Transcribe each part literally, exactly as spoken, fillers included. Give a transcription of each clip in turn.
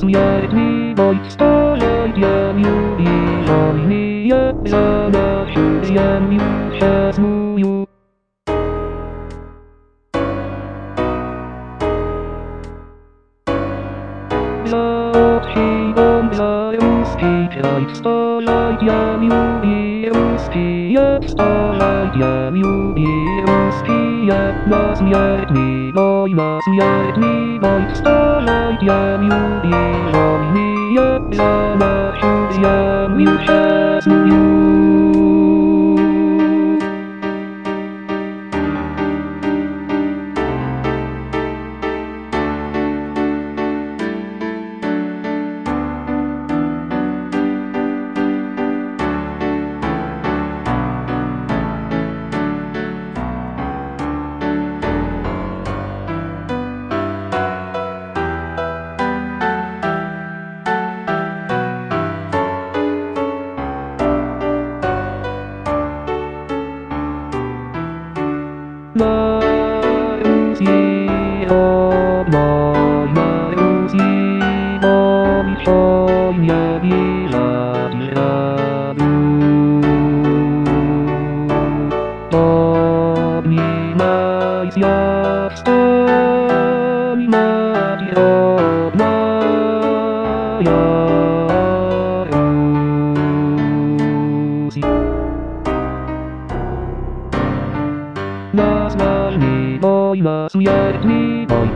sprawiedliwość stoleciami jubilejnymi, jak za naszym dniem już się zmują. Za odsiłą za ruski kraj stoleciami jubilejnymi, jak stoleciami jubilejnymi, jak na śmiertni boj, na śmiertni boj, stoleciami jubilejnymi, jak za naszym dniem już się zmują. Na Rosji obmoj, na Rosji boj, wojnie wiele radu. Obmimaj zjazd, obmimaj rodna Rosji. Na śmiertny boj, na śmiertny boj,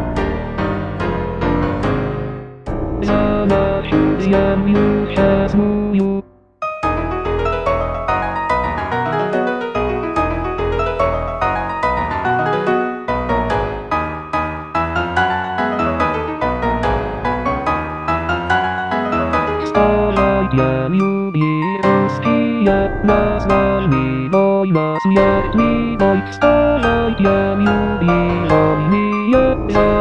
za naszym dniem już się zmują. Stoleciami jubilejnymi, jak na śmiertny boj, na śmiertny boj, stoleciami jubilejnymi, jak za